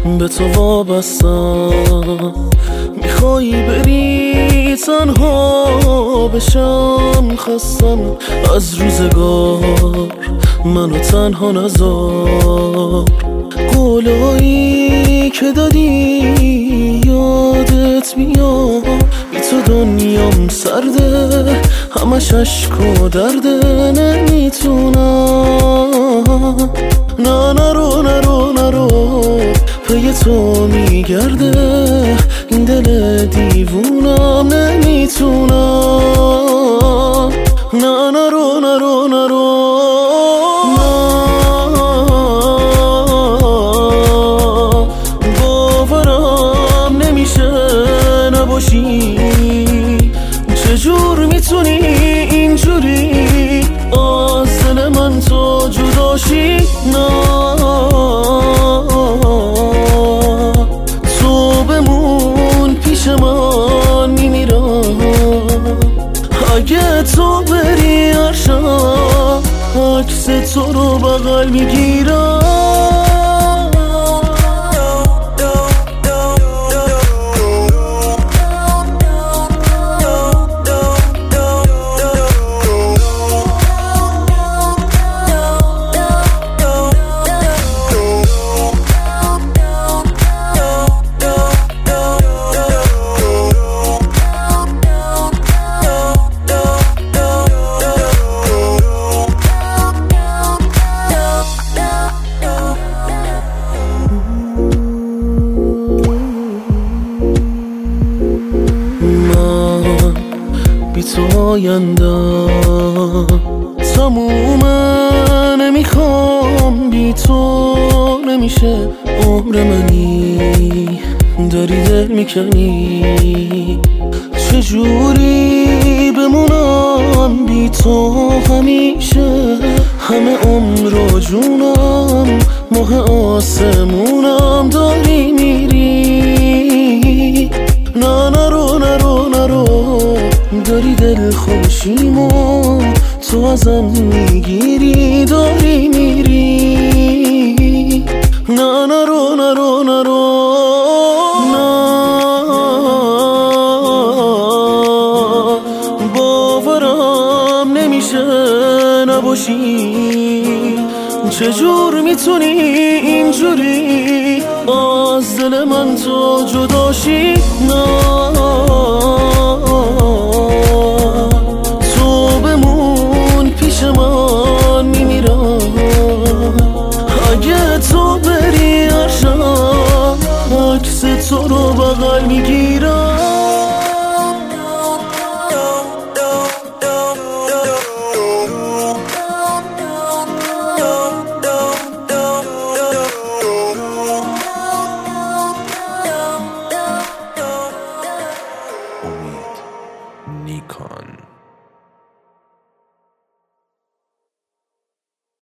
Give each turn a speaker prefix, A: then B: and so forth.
A: به تو وابستم. میخوایی بری تنها بشم، خستم از روزگار، منو تنها نذار. قولایی که دادی یادت میاد، بی تو دنیام سرده، همش عشق و درده. نمیتونم، نه نرو نرو نرو، پی تو میگرده این دل دیوونم. نمیتونم، نه نرو نرو نرو. باورم نمیشه نباشی، چجور میتونی اینجوری از دل من تو جداشی؟ نه تو بمون پیش من، میمیرم اگه تو بری. هر شب عکس تو رو بغل میگیرم. بی تو آیندم تمومه، نمیخوام بی تو نمیشه عمر منی. داری دل میکنی، چجوری بمونم بی تو همیشه؟ همه عمر و جونم، ماه آسمونم داری میری. نه نرو نرو نرو، داری دل خوشیمو تو ازم میگیری، داری میری. نه نرو نرو نرو. باورم نمیشه نباشی، چجور میتونی اینجوری از دل من تو جداشی؟ نه